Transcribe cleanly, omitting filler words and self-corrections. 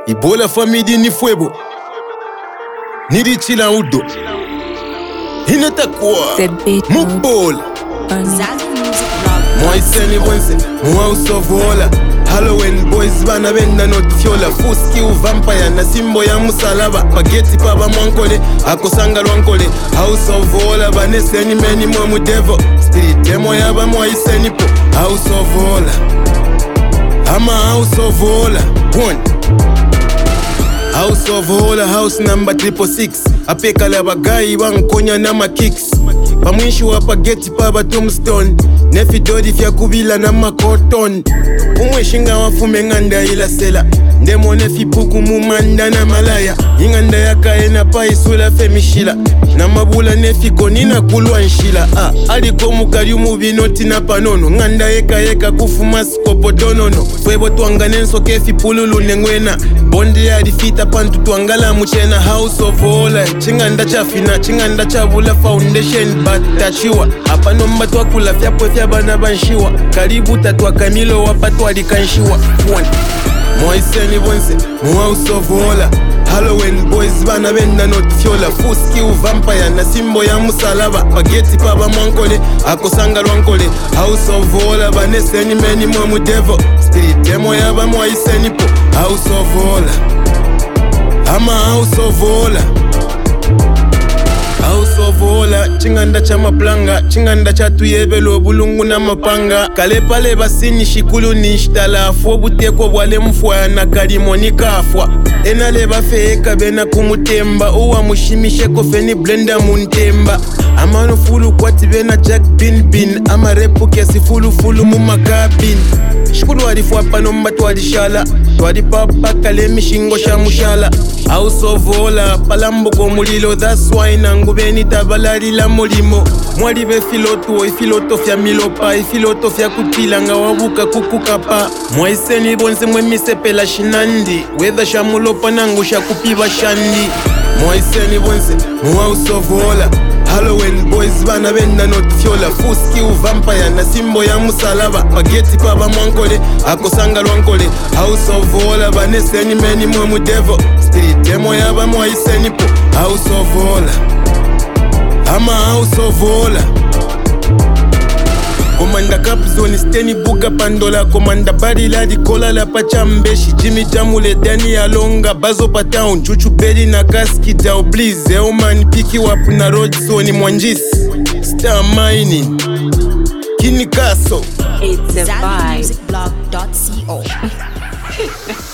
Ibola famidi ni fuego. Nidi chila udo. Hinatakuwa. Mubola. Moiseni bonse. House of Hola. Halloween boys bana benda not fiola. Fuski u vampire na simbo ya musalaba. Pageti paba mwankole. Akosanga lwankole. House of Hola. Baneseni meni mwamu devil. Street demo yaba moiseni po. House of Hola. I'm a House of Hola. One. House of Hola, house number 666. Apeka la bagayi wankonya na makicks. Pamwishi wa pageti paba tombstone. Nefi dodi fya kubila na makoton. Umweshinga wafume nganda ila sela. Ndemo nefi puku mumanda na malaya. Inganda yaka ena pa isula femishila. Na mabula nefi konina kulwa nshila. Aliko mukari umubinoti na panono. Nganda eka kufuma skopo donono. Fwebo tuanga nenso kefi pululu nengwena. Bondi ya difita pantu tuangala muchena. House of Hola. Chinganda chafina, chinganda chabula foundation batachiwa. Hapa nomba tuakula fyapo fya bana banshiwa. Karibu tatwa kamilo wapatwa likanshiwa. Moiseni bonse, House of Hola. Halloween boys bana benda not fiola. Fuski u vampire na simbo ya musalaba. Pageti paba mwankole, akosanga lwankole. House of Hola, baneseni meni mwamu devil. Street demo yaba moiseni po. House of Hola. I'm a House of Hola. House of Hola, chinganda cha maplanga. Chinganda cha tuyebelo bulungu na mapanga. Kale pale basini shikulu nishtala. Fwo buteko bwale mfwa na kalimo nikafwa. Enale bafeeka bena kumutemba. Uwa mushimishe kofeni blender muntemba. Amano fulu kwati bena Jack bin. Ama repu kesi fulu mumakabin. Shikulu walifwa panomba twadishala. Twadipapa kale mishingo shamushala. House of Hola, palambo komulilo. That's why nangubeni tabalari la molimo. Mwali be filoto fya milopa. Filoto fya kutila nga wabuka kukukapa. Mwaiseni bonse mwe misepela shinandi. Wetha shamulopa nangu shakupiba shandi. Mwaiseni bonse, House of Hola. Halloween boys bana benda not fiola. Fuski u vampire na simbo ya musalaba. Pageti paba mwankole, akosanga lwankole. House of Hola, baneseni meni mwamu devil. Street demo yaba moiseni po. House of Hola. I'm a House of Hola. Komanda Capzone steni buga pandola. Komanda barila di kola la pachambeshi. Jimmy Jamule Dani Alonga Bazo Patown. Chuchu Beli na kaski dao please. Eoman piki wapu na road zone mwanjisi. Star mining Kini Kaso. It's a vibe.